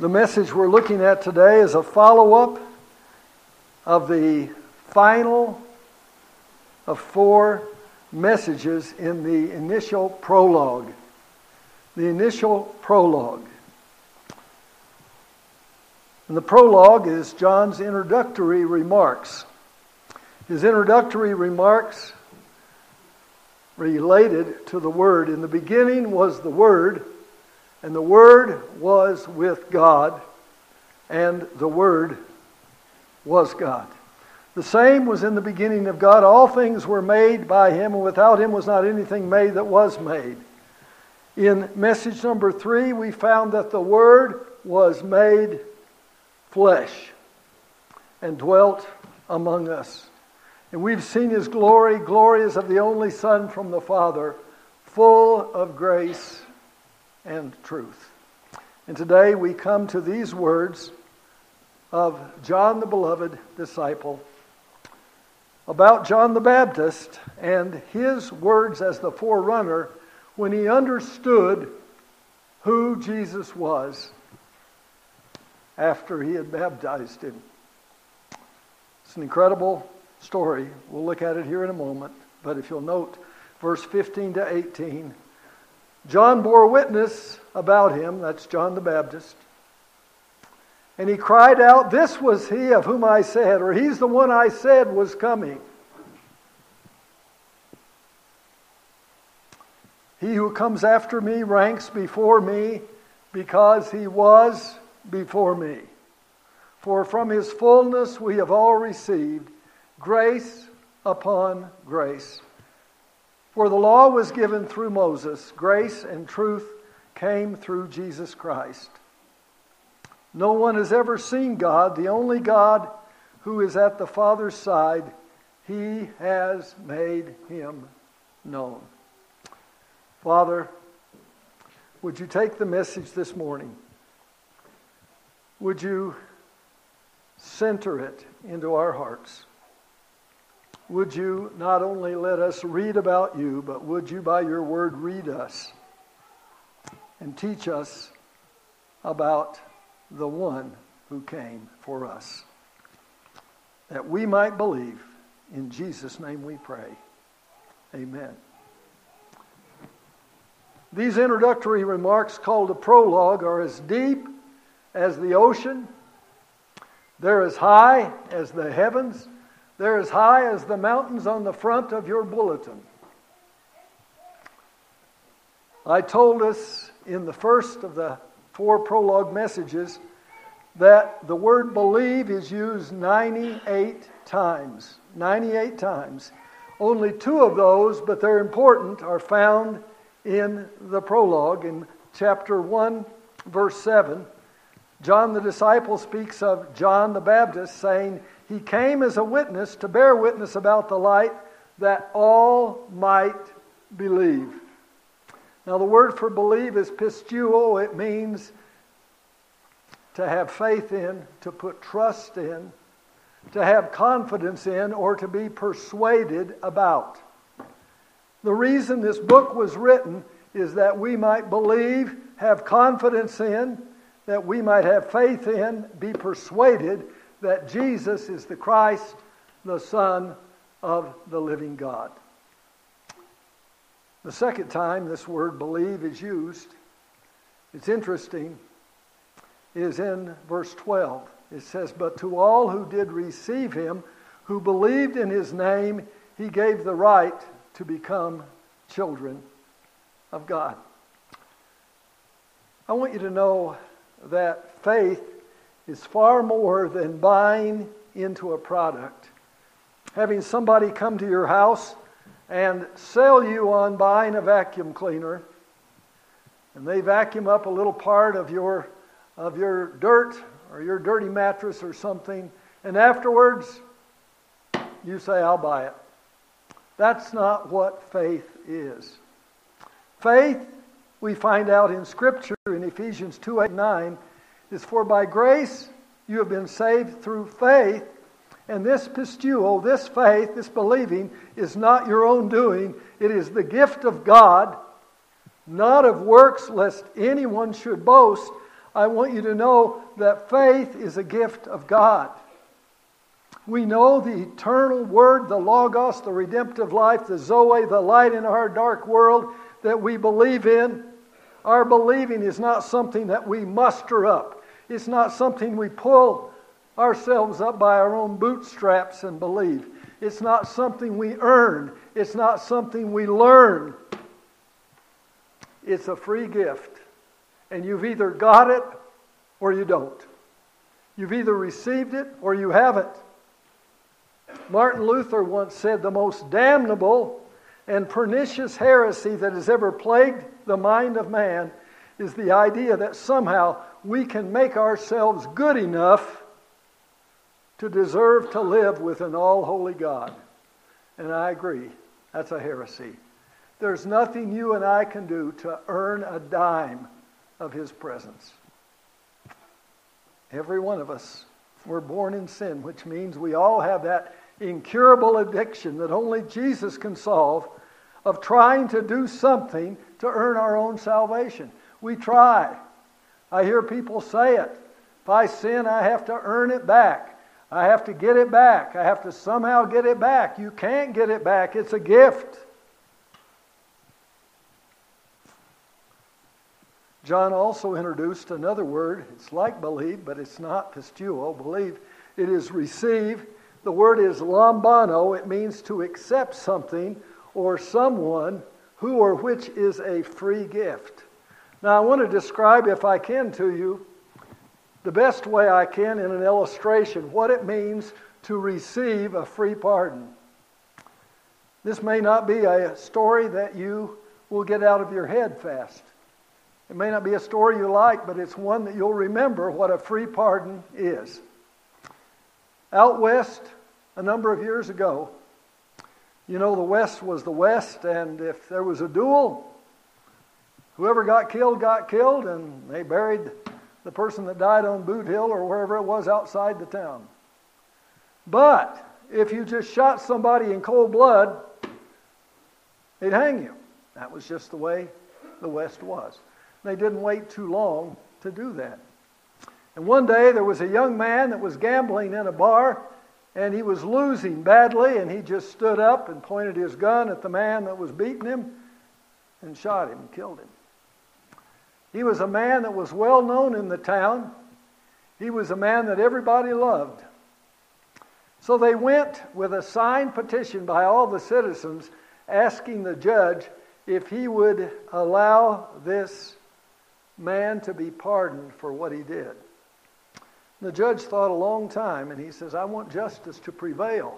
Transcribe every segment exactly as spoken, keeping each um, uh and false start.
The message we're looking at today is a follow-up of the final of four messages in the initial prologue. The initial prologue. And the prologue is John's introductory remarks. His introductory remarks related to the Word. In the beginning was the Word, and the Word was with God, and the Word was God. The same was in the beginning of God. All things were made by Him, and without Him was not anything made that was made. In message number three, we found that the Word was made flesh and dwelt among us. And we've seen His glory. Glory is of the only Son from the Father, full of grace and truth. And today we come to these words of John the beloved disciple about John the Baptist and his words as the forerunner when he understood who Jesus was after he had baptized him. It's an incredible story. We'll look at it here in a moment. But if you'll note verse fifteen to eighteen, John bore witness about him, that's John the Baptist, and he cried out, "This was he of whom I said," or "He's the one I said was coming. He who comes after me ranks before me because he was before me. For from his fullness we have all received grace upon grace. For the law was given through Moses. Grace and truth came through Jesus Christ. No one has ever seen God, the only God who is at the Father's side. He has made him known." Father, would you take the message this morning? Would you center it into our hearts? Would you not only let us read about you, but would you by your word read us and teach us about the one who came for us, that we might believe. In Jesus' name we pray. Amen. These introductory remarks, called a prologue, are as deep as the ocean. They're as high as the heavens. They're as high as the mountains on the front of your bulletin. I told us in the first of the four prologue messages that the word believe is used ninety-eight times. ninety-eight times. Only two of those, but they're important, are found in the prologue. In chapter one, verse seven, John the disciple speaks of John the Baptist, saying, "He came as a witness to bear witness about the light, that all might believe." Now the word for believe is pisteuo. It means to have faith in, to put trust in, to have confidence in, or to be persuaded about. The reason this book was written is that we might believe, have confidence in, that we might have faith in, be persuaded that Jesus is the Christ, the Son of the living God. The second time this word believe is used, it's interesting, is in verse twelve. It says, "But to all who did receive him, who believed in his name, he gave the right to become children of God." I want you to know that faith is far more than buying into a product. Having somebody come to your house and sell you on buying a vacuum cleaner, and they vacuum up a little part of your of your dirt or your dirty mattress or something, and afterwards you say, "I'll buy it." That's not what faith is. Faith, we find out in Scripture in Ephesians two, eight, nine, is for by grace you have been saved through faith, and this pisteuo, this faith, this believing, is not your own doing. It is the gift of God, not of works, lest anyone should boast. I want you to know that faith is a gift of God. We know the eternal Word, the Logos, the redemptive life, the Zoe, the light in our dark world that we believe in. Our believing is not something that we muster up. It's not something we pull ourselves up by our own bootstraps and believe. It's not something we earn. It's not something we learn. It's a free gift. And you've either got it or you don't. You've either received it or you haven't. Martin Luther once said the most damnable and pernicious heresy that has ever plagued the mind of man is the idea that somehow we can make ourselves good enough to deserve to live with an all-holy God. And I agree, that's a heresy. There's nothing you and I can do to earn a dime of His presence. Every one of us, we're born in sin, which means we all have that incurable addiction that only Jesus can solve of trying to do something to earn our own salvation. We try. I hear people say it. If I sin, I have to earn it back. I have to get it back. I have to somehow get it back. You can't get it back. It's a gift. John also introduced another word. It's like believe, but it's not pistuo. Believe. It is receive. The word is lambano. It means to accept something or someone who or which is a free gift. Now I want to describe, if I can to you, the best way I can in an illustration, what it means to receive a free pardon. This may not be a story that you will get out of your head fast. It may not be a story you like, but it's one that you'll remember what a free pardon is. Out west, a number of years ago, you know, the West was the West, and if there was a duel, whoever got killed got killed, and they buried the person that died on Boot Hill or wherever it was outside the town. But if you just shot somebody in cold blood, they'd hang you. That was just the way the West was. They didn't wait too long to do that. And one day there was a young man that was gambling in a bar, and he was losing badly, and he just stood up and pointed his gun at the man that was beating him and shot him and killed him. He was a man that was well known in the town. He was a man that everybody loved. So they went with a signed petition by all the citizens asking the judge if he would allow this man to be pardoned for what he did. The judge thought a long time, and he says, I want justice to prevail.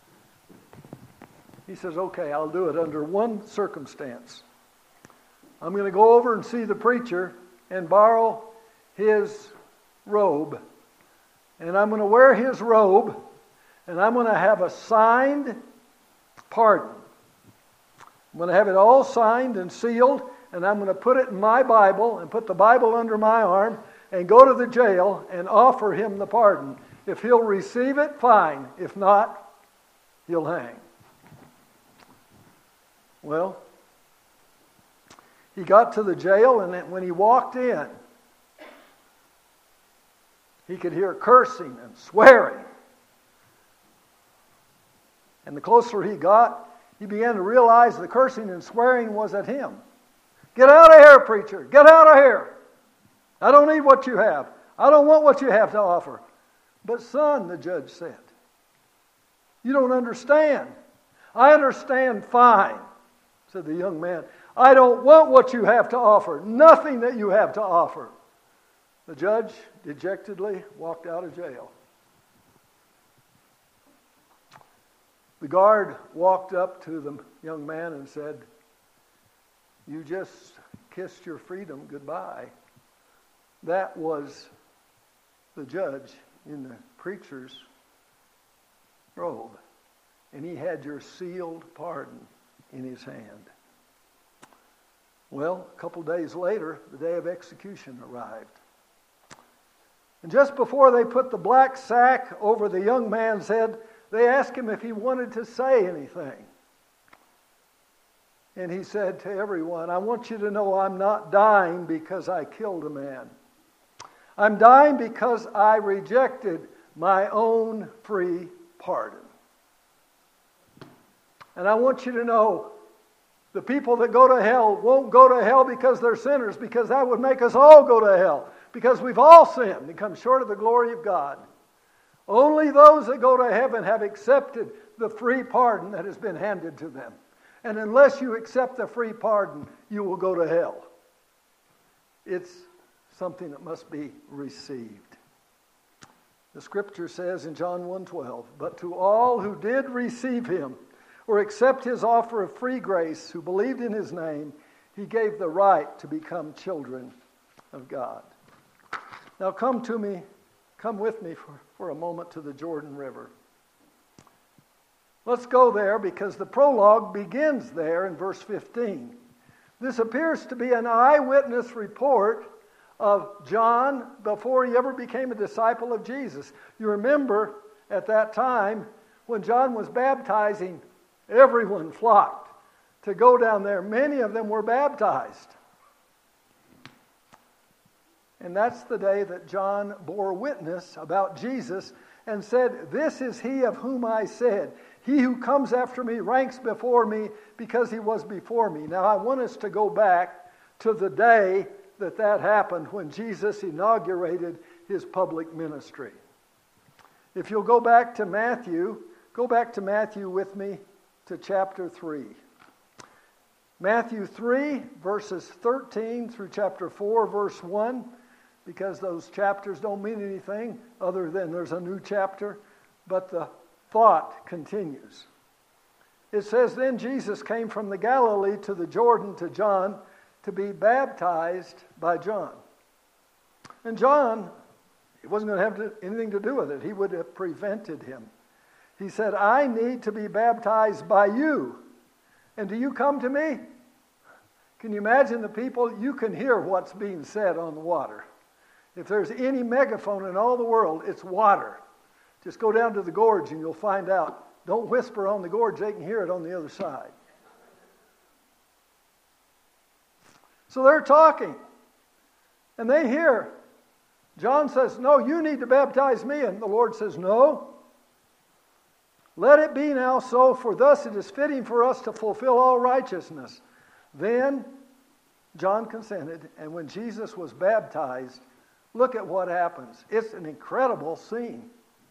He says, okay, I'll do it under one circumstance. I'm going to go over and see the preacher and borrow his robe. And I'm going to wear his robe, and I'm going to have a signed pardon. I'm going to have it all signed and sealed, and I'm going to put it in my Bible and put the Bible under my arm and go to the jail and offer him the pardon. If he'll receive it, fine. If not, he'll hang. Well, he got to the jail, and when he walked in, he could hear cursing and swearing. And the closer he got, he began to realize the cursing and swearing was at him. Get out of here, preacher. Get out of here. I don't need what you have. I don't want what you have to offer. But son, the judge said, you don't understand. I understand fine, said the young man. I don't want what you have to offer. Nothing that you have to offer. The judge dejectedly walked out of jail. The guard walked up to the young man and said, you just kissed your freedom goodbye. That was the judge in the preacher's robe. And he had your sealed pardon in his hand. Well, a couple days later, the day of execution arrived. And just before they put the black sack over the young man's head, they asked him if he wanted to say anything. And he said to everyone, I want you to know I'm not dying because I killed a man. I'm dying because I rejected my own free pardon. And I want you to know, the people that go to hell won't go to hell because they're sinners, because that would make us all go to hell, because we've all sinned and come short of the glory of God. Only those that go to heaven have accepted the free pardon that has been handed to them. And unless you accept the free pardon, you will go to hell. It's something that must be received. The scripture says in John one twelve, "But to all who did receive him, or accept his offer of free grace, who believed in his name, he gave the right to become children of God." Now come to me, come with me for, for a moment to the Jordan River. Let's go there because the prologue begins there in verse fifteen. This appears to be an eyewitness report of John before he ever became a disciple of Jesus. You remember at that time when John was baptizing, everyone flocked to go down there. Many of them were baptized. And that's the day that John bore witness about Jesus and said, "This is he of whom I said, he who comes after me ranks before me because he was before me." Now I want us to go back to the day that that happened when Jesus inaugurated his public ministry. If you'll go back to Matthew, go back to Matthew with me to chapter three. Matthew three, verses thirteen through chapter four, verse one, because those chapters don't mean anything other than there's a new chapter, but the thought continues. It says, "Then Jesus came from the Galilee to the Jordan to John to be baptized by John." And John, he wasn't going to have to, anything to do with it. He would have prevented him. He said, "I need to be baptized by you. And do you come to me?" Can you imagine the people? You can hear what's being said on the water. If there's any megaphone in all the world, it's water. Just go down to the gorge and you'll find out. Don't whisper on the gorge, they can hear it on the other side. So they're talking. And they hear. John says, "No, you need to baptize me." And the Lord says, "No. Let it be now so, for thus it is fitting for us to fulfill all righteousness." Then John consented, and when Jesus was baptized, look at what happens. It's an incredible scene.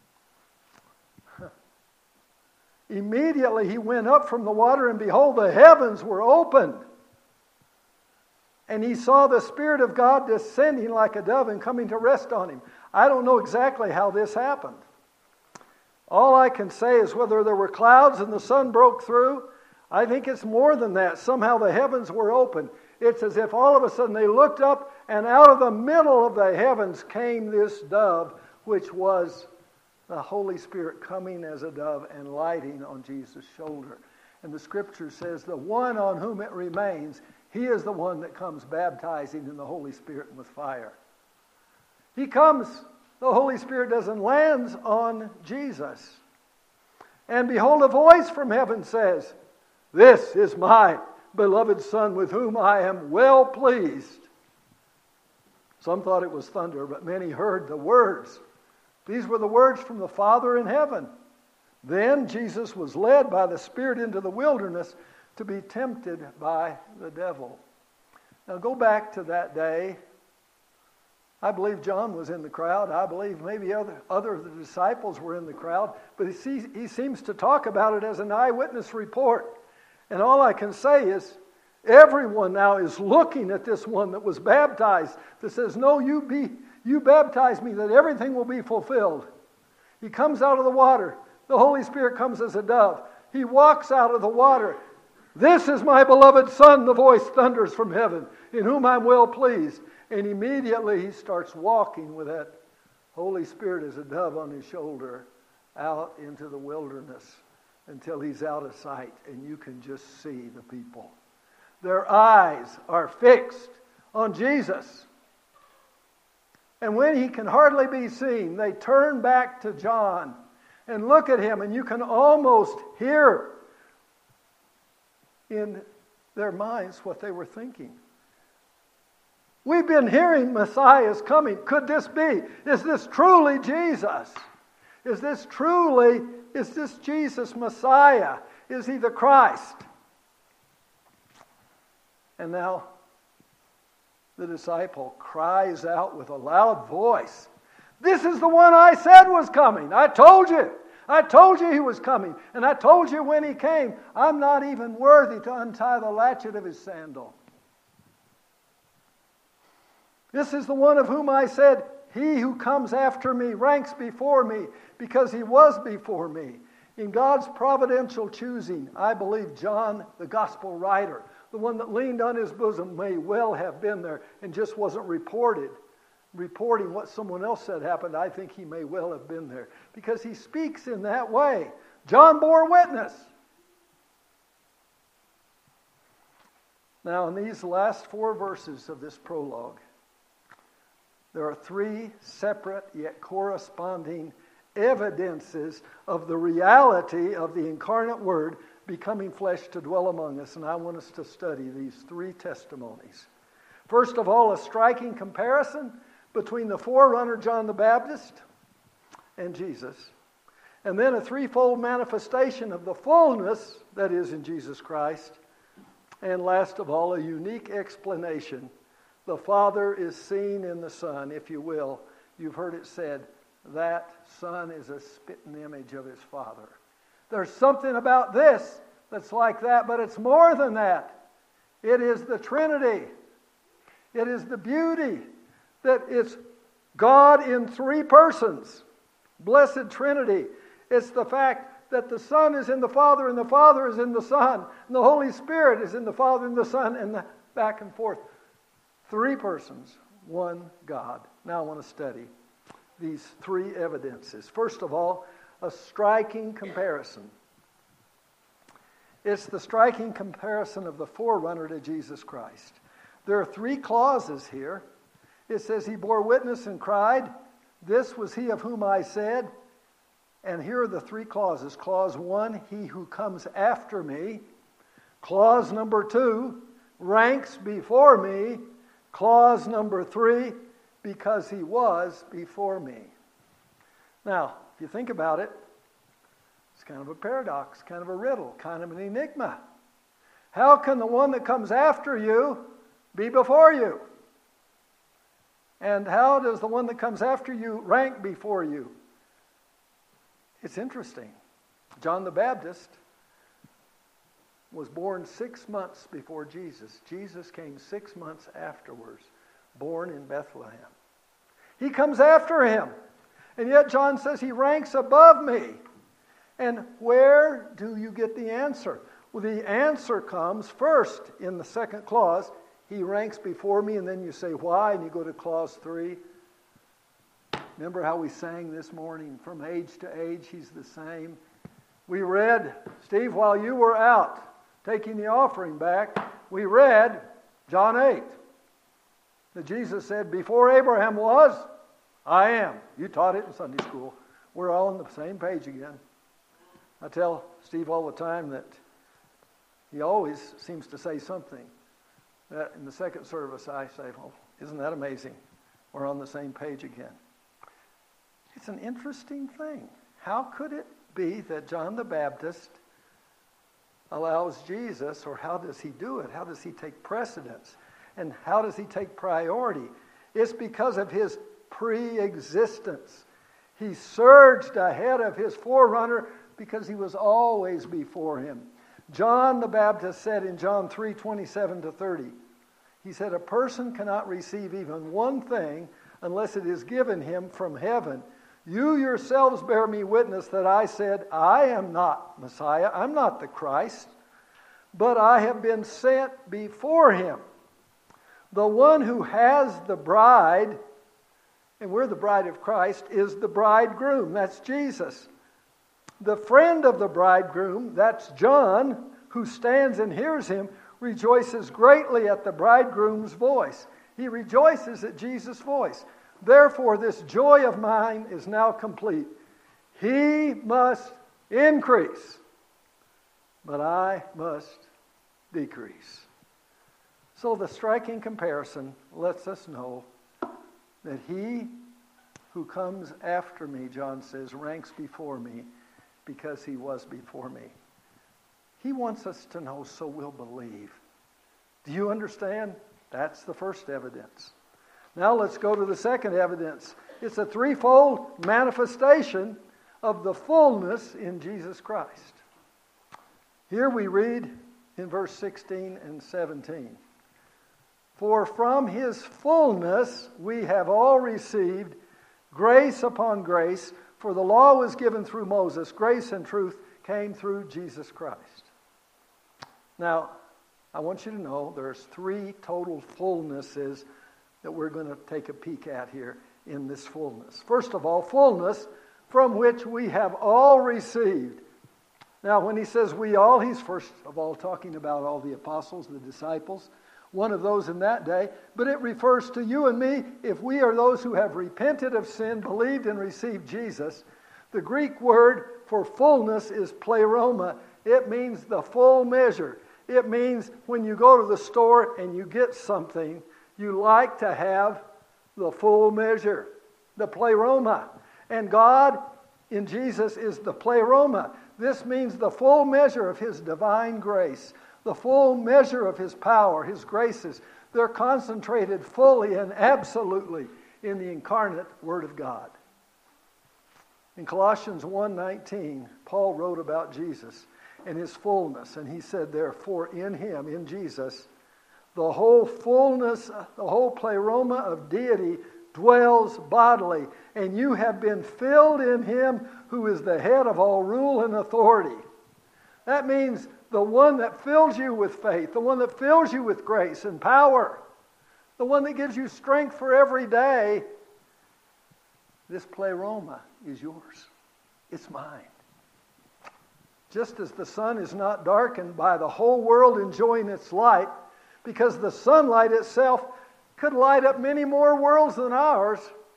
Immediately he went up from the water, and behold, the heavens were opened. And he saw the Spirit of God descending like a dove and coming to rest on him. I don't know exactly how this happened. All I can say is whether there were clouds and the sun broke through, I think it's more than that. Somehow the heavens were open. It's as if all of a sudden they looked up, and out of the middle of the heavens came this dove, which was the Holy Spirit coming as a dove and lighting on Jesus' shoulder. And the scripture says, the one on whom it remains, he is the one that comes baptizing in the Holy Spirit and with fire. He comes, the Holy Spirit does, and lands on Jesus. And behold, a voice from heaven says, "This is my beloved Son, with whom I am well pleased." Some thought it was thunder, but many heard the words. These were the words from the Father in heaven. Then Jesus was led by the Spirit into the wilderness to be tempted by the devil. Now go back to that day. I believe John was in the crowd. I believe maybe other, other of the disciples were in the crowd. But he, sees, he seems to talk about it as an eyewitness report. And all I can say is, everyone now is looking at this one that was baptized that says, "No, you be you baptize me that everything will be fulfilled." He comes out of the water. The Holy Spirit comes as a dove. He walks out of the water. "This is my beloved Son," the voice thunders from heaven, "in whom I'm well pleased." And immediately he starts walking with that Holy Spirit as a dove on his shoulder out into the wilderness until he's out of sight, and you can just see the people. Their eyes are fixed on Jesus. And when he can hardly be seen, they turn back to John and look at him, and you can almost hear in their minds what they were thinking. We've been hearing Messiah is coming. Could this be? Is this truly Jesus? Is this truly, is this Jesus Messiah? Is he the Christ? And now the disciple cries out with a loud voice, "This is the one I said was coming. I told you. I told you he was coming. And I told you when he came, I'm not even worthy to untie the latchet of his sandal. This is the one of whom I said, he who comes after me ranks before me because he was before me." In God's providential choosing, I believe John, the gospel writer, the one that leaned on his bosom, may well have been there and just wasn't reported. Reporting what someone else said happened, I think he may well have been there. Because he speaks in that way. John bore witness. Now, in these last four verses of this prologue, there are three separate yet corresponding evidences of the reality of the incarnate Word becoming flesh to dwell among us. And I want us to study these three testimonies. First of all, a striking comparison between the forerunner John the Baptist and Jesus. And then a threefold manifestation of the fullness that is in Jesus Christ. And last of all, a unique explanation. The Father is seen in the Son, if you will. You've heard it said, that Son is a spitting image of his Father. There's something about this that's like that, but it's more than that. It is the Trinity. It is the beauty that it's God in three persons. Blessed Trinity. It's the fact that the Son is in the Father and the Father is in the Son. And the Holy Spirit is in the Father and the Son, and the back and forth. Three persons, one God. Now I want to study these three evidences. First of all, a striking comparison. It's the striking comparison of the forerunner to Jesus Christ. There are three clauses here. It says he bore witness and cried, "This was he of whom I said." And here are the three clauses. Clause one, he who comes after me. Clause number two, ranks before me. Clause number three, because he was before me. Now, if you think about it, it's kind of a paradox, kind of a riddle, kind of an enigma. How can the one that comes after you be before you? And how does the one that comes after you rank before you? It's interesting. John the Baptist was born six months before Jesus. Jesus came six months afterwards, born in Bethlehem. He comes after him. And yet John says he ranks above me. And where do you get the answer? Well, the answer comes first in the second clause. He ranks before me, and then you say why, and you go to clause three. Remember how we sang this morning, from age to age, he's the same. We read, Steve, while you were out taking the offering back, we read John eight. That Jesus said, before Abraham was, I am. You taught it in Sunday school. We're all on the same page again. I tell Steve all the time that he always seems to say something. That in the second service I say, well, isn't that amazing? We're on the same page again. It's an interesting thing. How could it be that John the Baptist allows Jesus, or how does he do it? How does he take precedence? And how does he take priority? It's because of his pre-existence. He surged ahead of his forerunner because he was always before him. John the Baptist said in John three, twenty-seven to thirty, he said, a person cannot receive even one thing unless it is given him from heaven. You yourselves bear me witness that I said, I am not Messiah, I'm not the Christ, but I have been sent before him. The one who has the bride, and we're the bride of Christ, is the bridegroom. That's Jesus. The friend of the bridegroom, that's John, who stands and hears him, rejoices greatly at the bridegroom's voice. He rejoices at Jesus' voice. Therefore, this joy of mine is now complete. He must increase, but I must decrease. So the striking comparison lets us know that he who comes after me, John says, ranks before me because he was before me. He wants us to know so we'll believe. Do you understand? That's the first evidence. Now let's go to the second evidence. It's a threefold manifestation of the fullness in Jesus Christ. Here we read in verse sixteen and seventeen. For from his fullness we have all received grace upon grace, for the law was given through Moses. Grace and truth came through Jesus Christ. Now, I want you to know there's three total fullnesses that we're going to take a peek at here in this fullness. First of all, fullness from which we have all received. Now, when he says we all, he's first of all talking about all the apostles, the disciples, one of those in that day, but it refers to you and me if we are those who have repented of sin, believed and received Jesus. The Greek word for fullness is pleroma. It means the full measure. It means when you go to the store and you get something, you like to have the full measure, the pleroma. And God in Jesus is the pleroma. This means the full measure of his divine grace. The full measure of his power, his graces, they're concentrated fully and absolutely in the incarnate Word of God. In Colossians one nineteen, Paul wrote about Jesus and his fullness, and he said, therefore, in him, in Jesus, the whole fullness, the whole pleroma of deity dwells bodily, and you have been filled in him who is the head of all rule and authority. That means the one that fills you with faith, the one that fills you with grace and power, the one that gives you strength for every day. This pleroma is yours. It's mine. Just as the sun is not darkened by the whole world enjoying its light, because the sunlight itself could light up many more worlds than ours,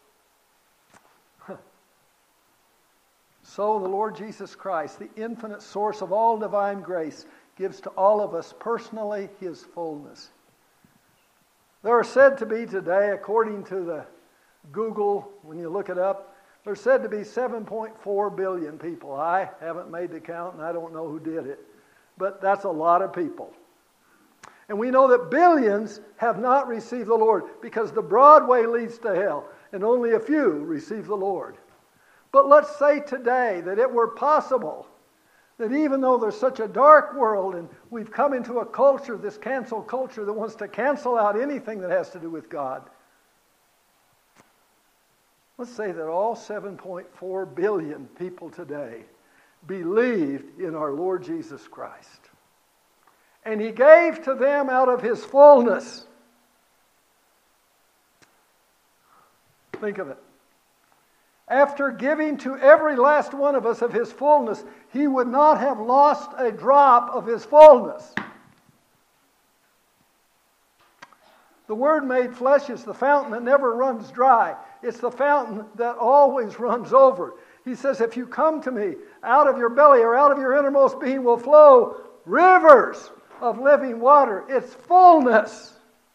so the Lord Jesus Christ, the infinite source of all divine grace, gives to all of us personally his fullness. There are said to be today, according to the Google, when you look it up, there's said to be seven point four billion people. I haven't made the count and I don't know who did it, but that's a lot of people. And we know that billions have not received the Lord because the broad way leads to hell and only a few receive the Lord. But let's say today that it were possible that even though there's such a dark world and we've come into a culture, this cancel culture that wants to cancel out anything that has to do with God, let's say that all seven point four billion people today believed in our Lord Jesus Christ. And he gave to them out of his fullness. Think of it. After giving to every last one of us of his fullness, he would not have lost a drop of his fullness. The Word made flesh is the fountain that never runs dry. It's the fountain that always runs over. He says, if you come to me, out of your belly or out of your innermost being will flow rivers of living water. It's fullness.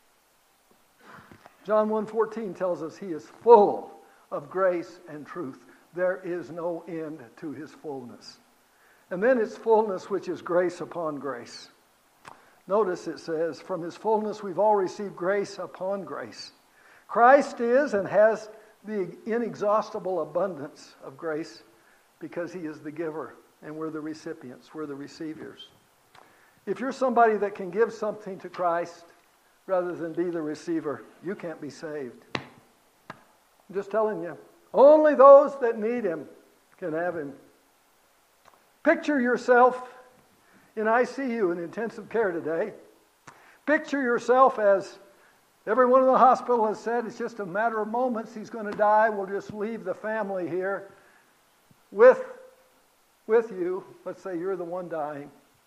John one fourteen tells us he is full of grace and truth. There is no end to his fullness. And then it's fullness which is grace upon grace. Notice it says, from his fullness we've all received grace upon grace. Christ is and has the inexhaustible abundance of grace because he is the giver and we're the recipients, we're the receivers. If you're somebody that can give something to Christ rather than be the receiver, you can't be saved. I'm just telling you, only those that need him can have him. Picture yourself in I C U in intensive care today. Picture yourself as everyone in the hospital has said it's just a matter of moments. He's going to die. We'll just leave the family here with, with you. Let's say you're the one dying.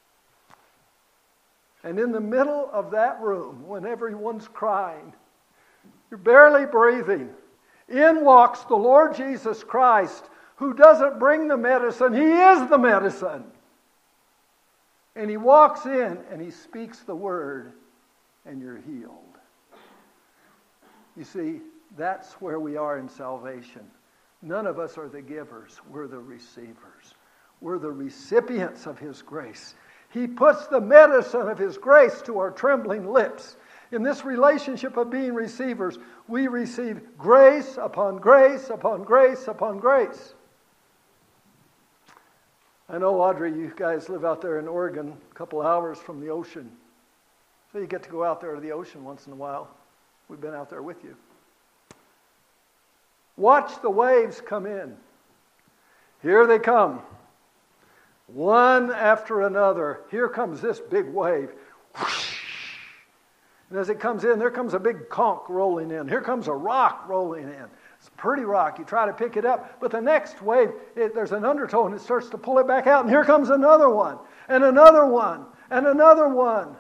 And in the middle of that room, when everyone's crying, you're barely breathing, in walks the Lord Jesus Christ, who doesn't bring the medicine. He is the medicine. And he walks in and he speaks the word, and you're healed. You see, that's where we are in salvation. None of us are the givers. We're the receivers. We're the recipients of His grace. He puts the medicine of His grace to our trembling lips. In this relationship of being receivers, we receive grace upon grace upon grace upon grace. I know, Audrey, you guys live out there in Oregon, a couple hours from the ocean. So you get to go out there to the ocean once in a while. We've been out there with you. Watch the waves come in. Here they come. One after another. Here comes this big wave. And as it comes in, there comes a big conch rolling in. Here comes a rock rolling in. It's a pretty rock. You try to pick it up. But the next wave, it, there's an undertow and it starts to pull it back out. And here comes another one. And another one. And another one.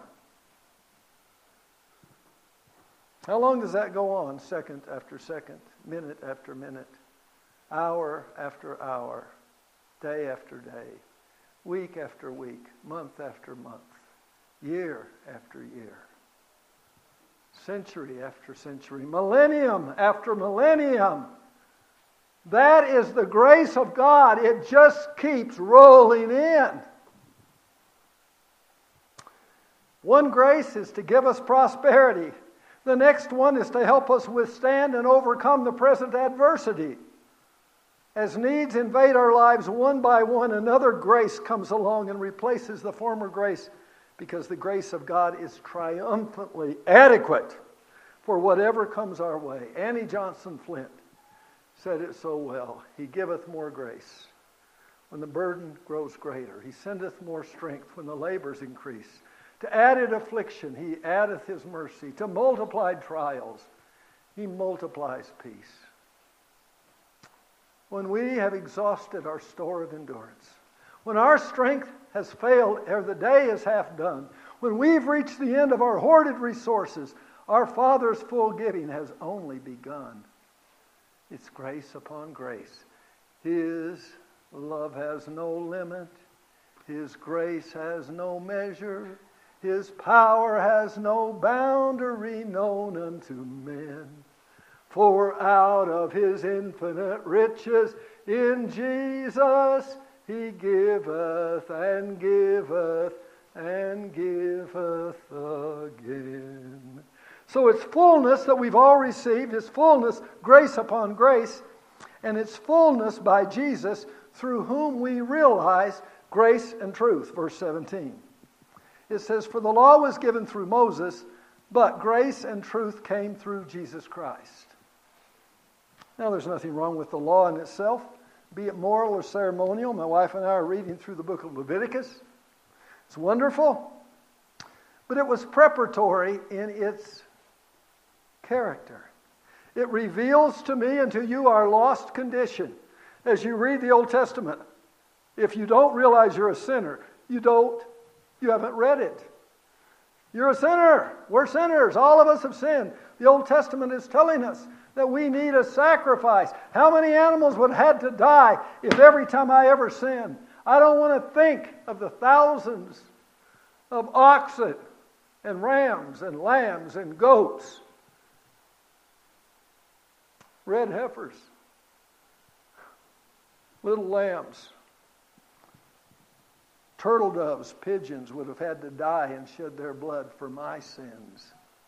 How long does that go on? Second after second, minute after minute, hour after hour, day after day, week after week, month after month, year after year, century after century, millennium after millennium. That is the grace of God. It just keeps rolling in. One grace is to give us prosperity. The next one is to help us withstand and overcome the present adversity. As needs invade our lives one by one, another grace comes along and replaces the former grace, because the grace of God is triumphantly adequate for whatever comes our way. Annie Johnson Flint said it so well. He giveth more grace when the burden grows greater. He sendeth more strength when the labors increase. To added affliction, He addeth His mercy. To multiplied trials, He multiplies peace. When we have exhausted our store of endurance, when our strength has failed ere the day is half done, when we've reached the end of our hoarded resources, our Father's full giving has only begun. It's grace upon grace. His love has no limit. His grace has no measure. His power has no boundary known unto men. For out of His infinite riches in Jesus He giveth and giveth and giveth again. So it's fullness that we've all received. It's fullness, grace upon grace. And it's fullness by Jesus, through whom we realize grace and truth. Verse seventeen. It says, for the law was given through Moses, but grace and truth came through Jesus Christ. Now, there's nothing wrong with the law in itself, be it moral or ceremonial. My wife and I are reading through the book of Leviticus. It's wonderful. But it was preparatory in its character. It reveals to me and to you our lost condition. As you read the Old Testament, if you don't realize you're a sinner, you don't You haven't read it. You're a sinner. We're sinners. All of us have sinned. The Old Testament is telling us that we need a sacrifice. How many animals would have had to die if every time I ever sinned? I don't want to think of the thousands of oxen and rams and lambs and goats, red heifers, little lambs. Turtle doves, pigeons would have had to die and shed their blood for my sins.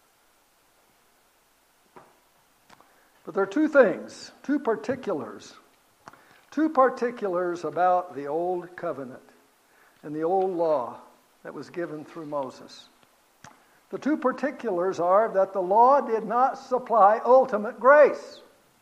But there are two things, two particulars, two particulars about the old covenant and the old law that was given through Moses. The two particulars are that the law did not supply ultimate grace.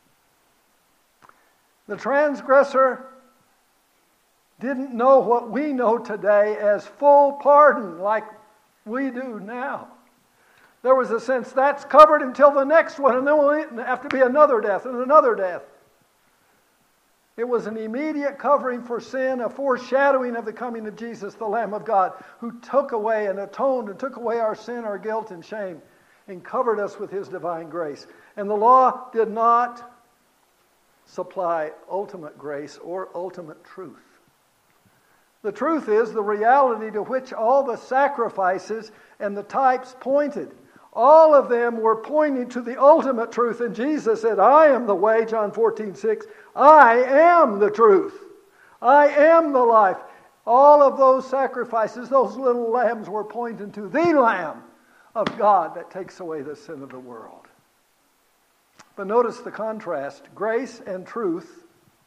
The transgressor didn't know what we know today as full pardon like we do now. There was a sense that's covered until the next one, and then will have to be another death and another death. It was an immediate covering for sin, a foreshadowing of the coming of Jesus, the Lamb of God, who took away and atoned and took away our sin, our guilt, and shame, and covered us with His divine grace. And the law did not supply ultimate grace or ultimate truth. The truth is the reality to which all the sacrifices and the types pointed. All of them were pointing to the ultimate truth. And Jesus said, I am the way, John fourteen six. I am the truth. I am the life. All of those sacrifices, those little lambs were pointing to the Lamb of God that takes away the sin of the world. But notice the contrast. Grace and truth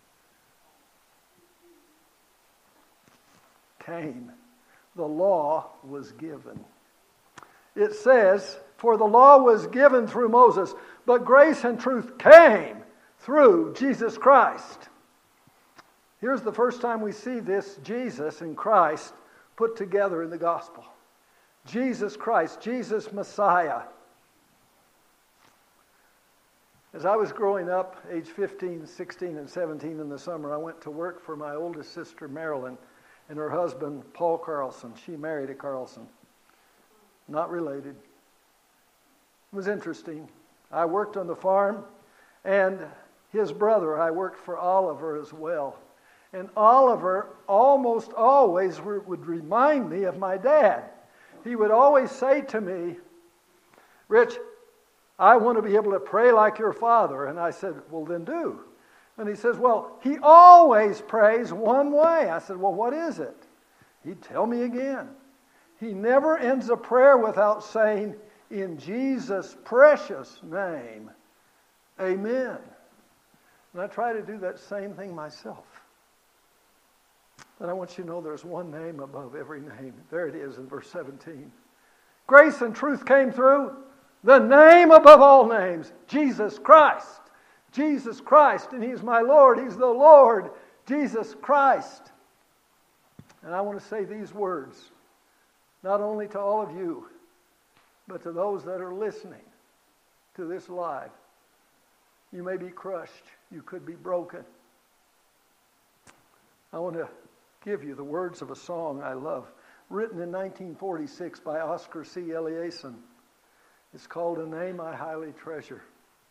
came. The law was given. It says, for the law was given through Moses, but grace and truth came through Jesus Christ. Here's the first time we see this Jesus and Christ put together in the gospel. Jesus Christ, Jesus Messiah. As I was growing up, age fifteen, sixteen, and seventeen in the summer, I went to work for my oldest sister, Marilyn, and her husband, Paul Carlson. She married a Carlson. Not related. It was interesting. I worked on the farm, and his brother, I worked for Oliver as well. And Oliver almost always would remind me of my dad. He would always say to me, Rich, I want to be able to pray like your father. And I said, well, then do. And he says, well, he always prays one way. I said, well, what is it? He'd tell me again. He never ends a prayer without saying, in Jesus' precious name, amen. And I try to do that same thing myself. But I want you to know there's one name above every name. There it is in verse seventeen. Grace and truth came through the name above all names, Jesus Christ. Jesus Christ, and He's my Lord. He's the Lord, Jesus Christ. And I want to say these words, not only to all of you, but to those that are listening to this live. You may be crushed. You could be broken. I want to give you the words of a song I love, written in nineteen forty-six by Oscar C. Eliason. It's called A Name I Highly Treasure.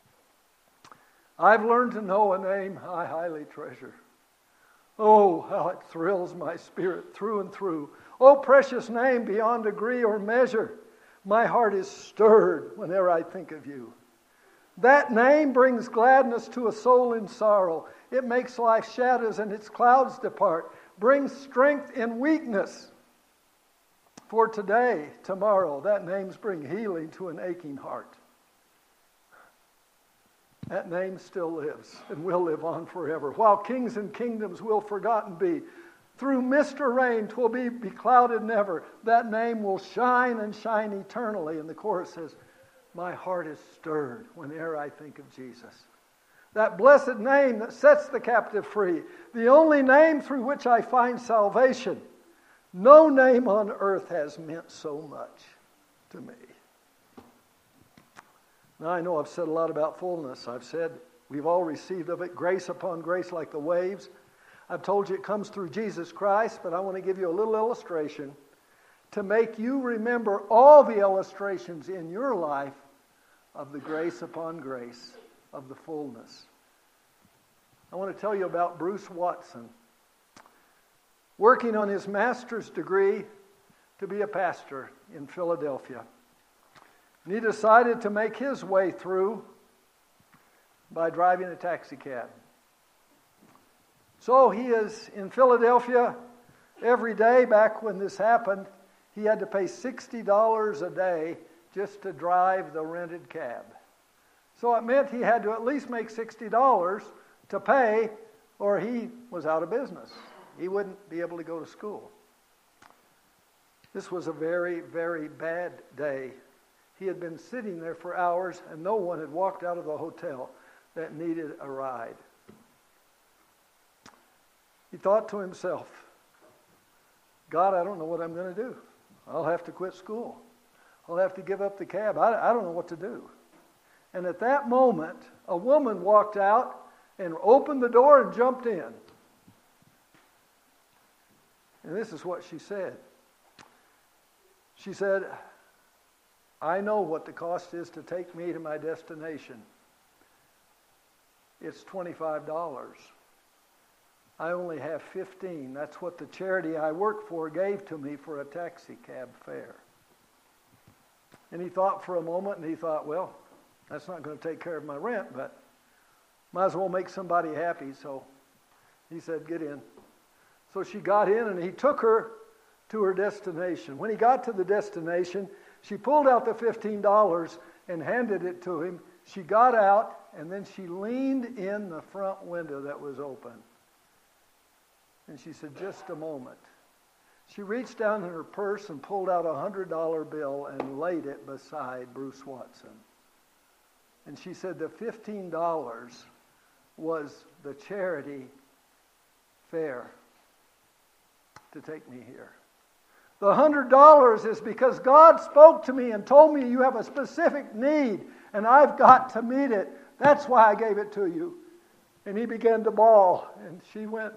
I've learned to know a name I highly treasure. Oh, how it thrills my spirit through and through. Oh, precious name beyond degree or measure. My heart is stirred whenever I think of you. That name brings gladness to a soul in sorrow. It makes life's shadows and its clouds depart. Brings strength in weakness. For today, tomorrow, that name's bring healing to an aching heart. That name still lives and will live on forever. While kings and kingdoms will forgotten be, through mist or rain 'twill be beclouded never. That name will shine and shine eternally. And the chorus says, my heart is stirred whenever I think of Jesus. That blessed name that sets the captive free. The only name through which I find salvation. No name on earth has meant so much to me. Now I know I've said a lot about fullness. I've said we've all received of it grace upon grace like the waves. I've told you it comes through Jesus Christ, but I want to give you a little illustration to make you remember all the illustrations in your life of the grace upon grace of the fullness. I want to tell you about Bruce Watson, working on his master's degree to be a pastor in Philadelphia. And he decided to make his way through by driving a taxi cab. So he is in Philadelphia every day. Back when this happened, he had to pay sixty dollars a day just to drive the rented cab. So it meant he had to at least make sixty dollars to pay, or he was out of business. He wouldn't be able to go to school. This was a very, very bad day. He had been sitting there for hours, and no one had walked out of the hotel that needed a ride. He thought to himself, God, I don't know what I'm going to do. I'll have to quit school. I'll have to give up the cab. I, I don't know what to do. And at that moment, a woman walked out and opened the door and jumped in. And this is what she said. She said, I know what the cost is to take me to my destination. It's twenty-five dollars. I only have fifteen. That's what the charity I work for gave to me for a taxi cab fare. And he thought for a moment, and he thought, well, that's not going to take care of my rent, but might as well make somebody happy. So he said, get in. So she got in, and he took her to her destination. When he got to the destination, she pulled out the fifteen dollars and handed it to him. She got out, and then she leaned in the front window that was open. And she said, just a moment. She reached down in her purse and pulled out a one hundred dollar bill and laid it beside Bruce Watson. And she said the fifteen dollars was the charity fare to take me here. The one hundred dollars is because God spoke to me and told me you have a specific need and I've got to meet it. That's why I gave it to you. And he began to bawl, and she went.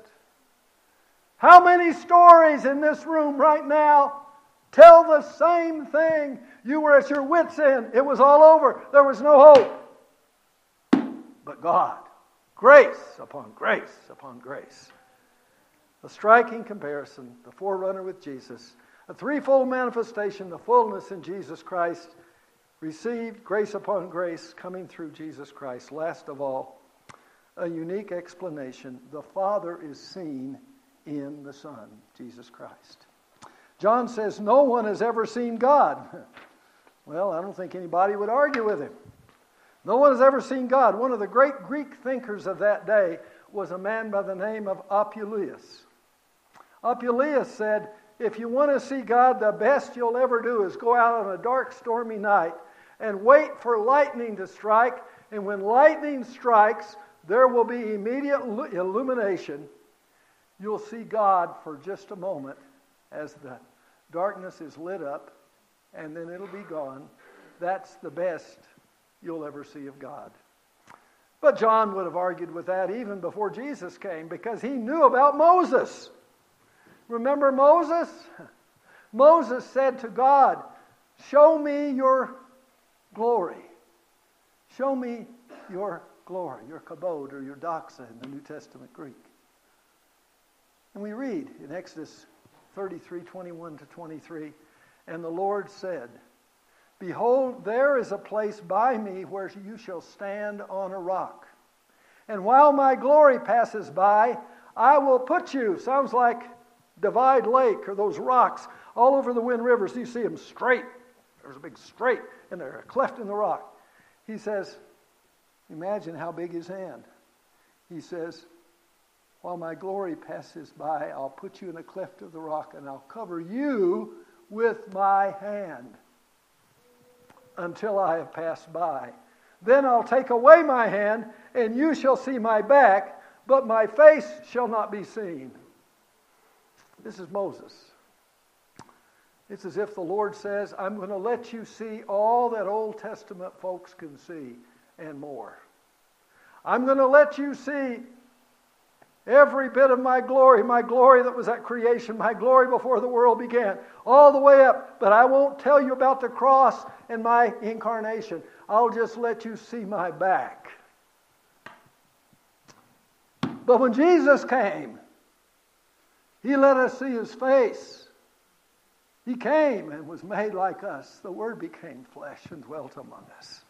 How many stories in this room right now tell the same thing? You were at your wit's end. It was all over. There was no hope. But God, grace upon grace upon grace. A striking comparison, the forerunner with Jesus, a threefold manifestation, the fullness in Jesus Christ, received grace upon grace coming through Jesus Christ. Last of all, a unique explanation. The Father is seen in the Son, Jesus Christ. John says, no one has ever seen God. Well, I don't think anybody would argue with him. No one has ever seen God. One of the great Greek thinkers of that day was a man by the name of Apuleius. Apuleius said, if you want to see God, the best you'll ever do is go out on a dark, stormy night and wait for lightning to strike. And when lightning strikes, there will be immediate illumination. You'll see God for just a moment as the darkness is lit up, and then it'll be gone. That's the best you'll ever see of God. But John would have argued with that even before Jesus came, because he knew about Moses. Remember Moses? Moses said to God, show me your glory. Show me your glory, your kabod or your doxa in the New Testament Greek. And we read in Exodus thirty-three, twenty-one to twenty-three, and the Lord said, behold, there is a place by me where you shall stand on a rock. And while my glory passes by, I will put you, sounds like Divide Lake or those rocks all over the Wind Rivers. You see them straight. There's a big straight and there's a cleft in the rock. He says, imagine how big his hand. He says, while my glory passes by, I'll put you in a cleft of the rock and I'll cover you with my hand until I have passed by. Then I'll take away my hand and you shall see my back, but my face shall not be seen. This is Moses. It's as if the Lord says, I'm going to let you see all that Old Testament folks can see and more. I'm going to let you see every bit of my glory, my glory that was at creation, my glory before the world began, all the way up. But I won't tell you about the cross and my incarnation. I'll just let you see my back. But when Jesus came, he let us see his face. He came and was made like us. The Word became flesh and dwelt among us.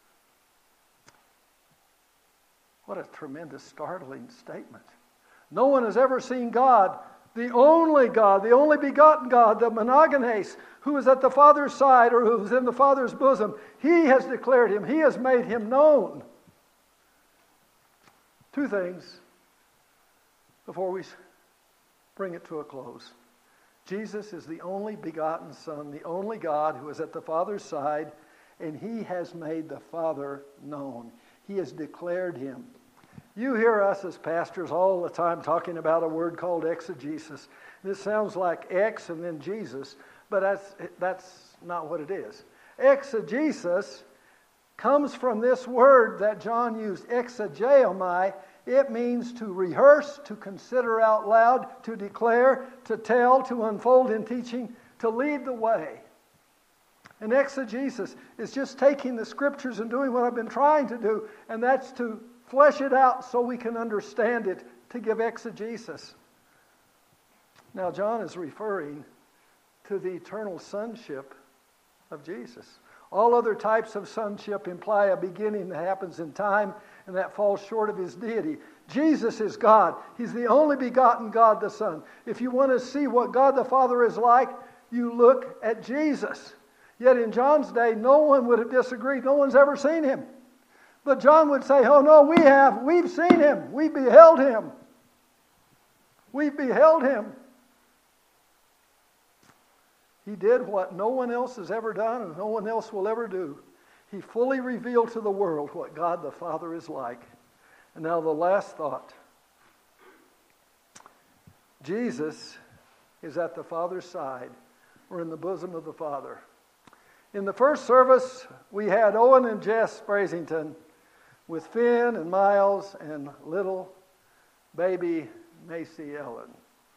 What a tremendous, startling statement. No one has ever seen God, the only God, the only begotten God, the monogenes, who is at the Father's side or who is in the Father's bosom. He has declared him. He has made him known. Two things before we bring it to a close. Jesus is the only begotten Son, the only God who is at the Father's side, and he has made the Father known. He has declared him. You hear us as pastors all the time talking about a word called exegesis. This sounds like ex and then Jesus, but that's, that's not what it is. Exegesis comes from this word that John used, exegeomai. It means to rehearse, to consider out loud, to declare, to tell, to unfold in teaching, to lead the way. And exegesis is just taking the Scriptures and doing what I've been trying to do, and that's to flesh it out so we can understand it, to give exegesis. Now, John is referring to the eternal sonship of Jesus. All other types of sonship imply a beginning that happens in time and that falls short of his deity. Jesus is God. He's the only begotten God the Son. If you want to see what God the Father is like, you look at Jesus. Yet in John's day, no one would have disagreed. No one's ever seen him. But John would say, oh no, we have. We've seen him. We beheld him. We beheld him. He did what no one else has ever done and no one else will ever do. He fully revealed to the world what God the Father is like. And now the last thought. Jesus is at the Father's side, or in the bosom of the Father. In the first service, we had Owen and Jess Brasington with Finn and Miles and little baby Macy Ellen.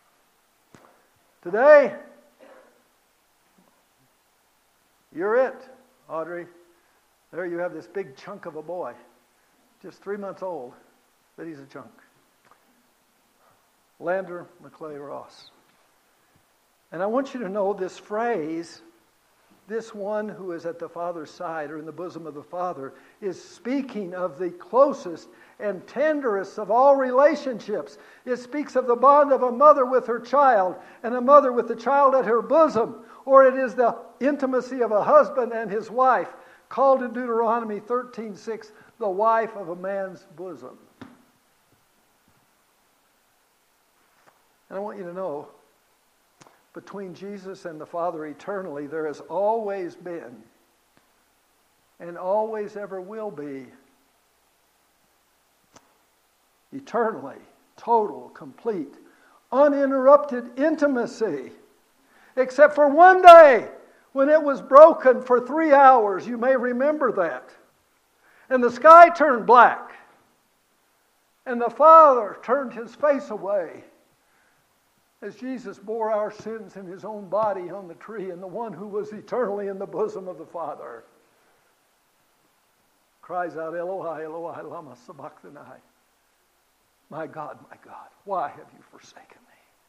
Today, you're it, Audrey. There you have this big chunk of a boy, just three months old, but he's a chunk. Lander McClay Ross. And I want you to know this phrase, this one who is at the Father's side or in the bosom of the Father, is speaking of the closest and tenderest of all relationships. It speaks of the bond of a mother with her child and a mother with the child at her bosom. Or it is the intimacy of a husband and his wife, called in Deuteronomy thirteen six, the wife of a man's bosom. And I want you to know, between Jesus and the Father eternally, there has always been and always ever will be eternally, total, complete, uninterrupted intimacy. Except for one day when it was broken for three hours. You may remember that. And the sky turned black. And the Father turned his face away as Jesus bore our sins in his own body on the tree, and the one who was eternally in the bosom of the Father cries out, Eloi, Eloi, lama sabachthani. My God, my God, why have you forsaken me?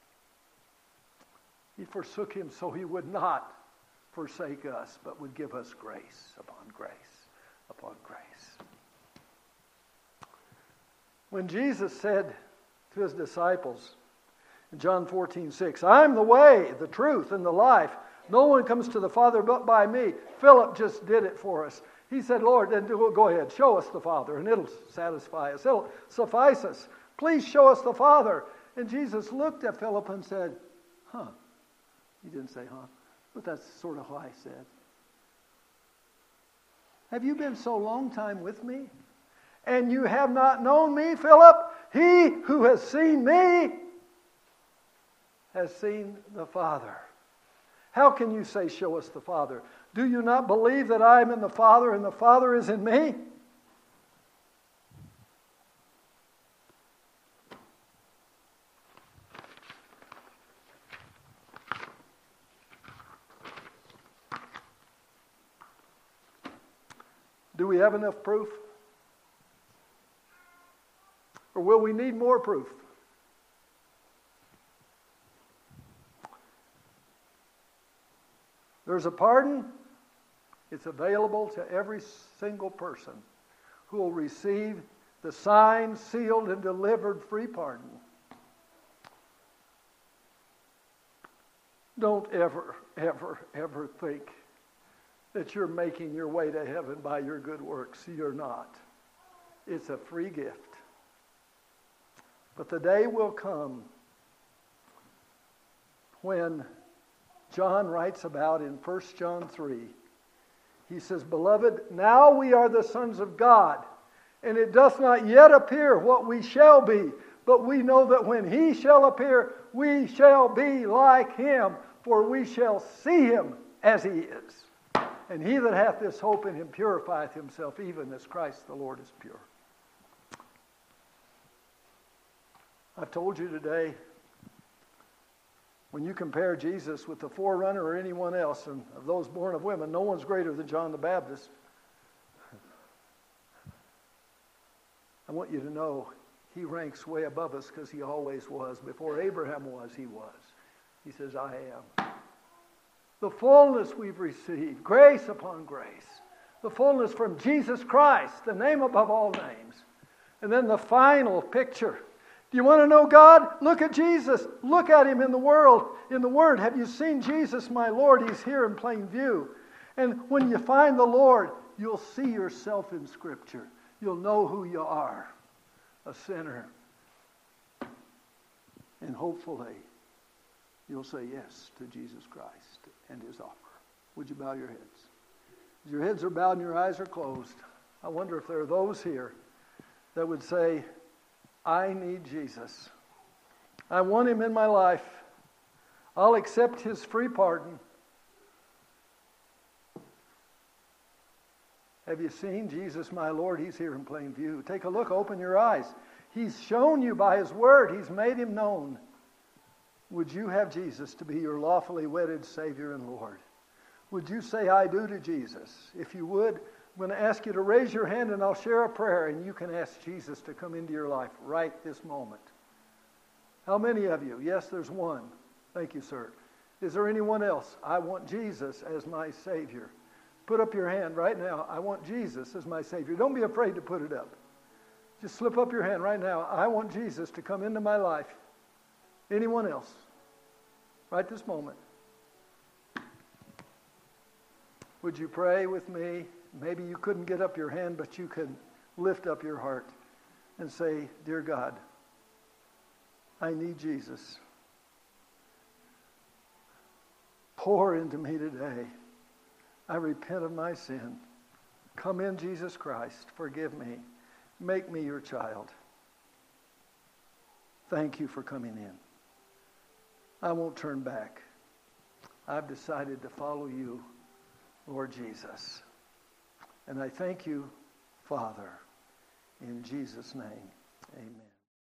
He forsook him so he would not forsake us, but would give us grace upon grace upon grace. When Jesus said to his disciples in John fourteen six, I'm the way, the truth, and the life. No one comes to the Father but by me. Philip just did it for us. He said, Lord, then go ahead, show us the Father, and it'll satisfy us. It'll suffice us. Please show us the Father. And Jesus looked at Philip and said, huh. He didn't say, huh? But that's sort of what I said. Have you been so long time with me? And you have not known me, Philip? He who has seen me has seen the Father. How can you say, show us the Father? Do you not believe that I am in the Father and the Father is in me? Do we have enough proof? Or will we need more proof? There's a pardon. It's available to every single person who will receive the signed, sealed, and delivered free pardon. Don't ever, ever, ever think that you're making your way to heaven by your good works. You're not. It's a free gift. But the day will come when John writes about in First John three. He says, Beloved, now we are the sons of God, and it doth not yet appear what we shall be, but we know that when he shall appear, we shall be like him, for we shall see him as he is. And he that hath this hope in him purifieth himself, even as Christ the Lord is pure. I've told you today, when you compare Jesus with the forerunner or anyone else, and of those born of women, no one's greater than John the Baptist. I want you to know he ranks way above us because he always was. Before Abraham was, he was. He says, I am. The fullness we've received, grace upon grace. The fullness from Jesus Christ, the name above all names. And then the final picture. Do you want to know God? Look at Jesus. Look at Him in the world, in the Word. Have you seen Jesus, my Lord? He's here in plain view. And when you find the Lord, you'll see yourself in Scripture. You'll know who you are, a sinner. And hopefully, you'll say yes to Jesus Christ and His offer. Would you bow your heads? As your heads are bowed and your eyes are closed, I wonder if there are those here that would say, I need Jesus. I want Him in my life. I'll accept His free pardon. Have you seen Jesus, my Lord? He's here in plain view. Take a look, open your eyes. He's shown you by His Word. He's made Him known. Would you have Jesus to be your lawfully wedded Savior and Lord? Would you say, I do to Jesus? If you would, I'm going to ask you to raise your hand and I'll share a prayer and you can ask Jesus to come into your life right this moment. How many of you? Yes, there's one. Thank you, sir. Is there anyone else? I want Jesus as my Savior. Put up your hand right now. I want Jesus as my Savior. Don't be afraid to put it up. Just slip up your hand right now. I want Jesus to come into my life. Anyone else? Right this moment. Would you pray with me? Maybe you couldn't get up your hand, but you could lift up your heart and say, Dear God, I need Jesus. Pour into me today. I repent of my sin. Come in, Jesus Christ. Forgive me. Make me your child. Thank you for coming in. I won't turn back. I've decided to follow you, Lord Jesus. And I thank you, Father, in Jesus' name. Amen.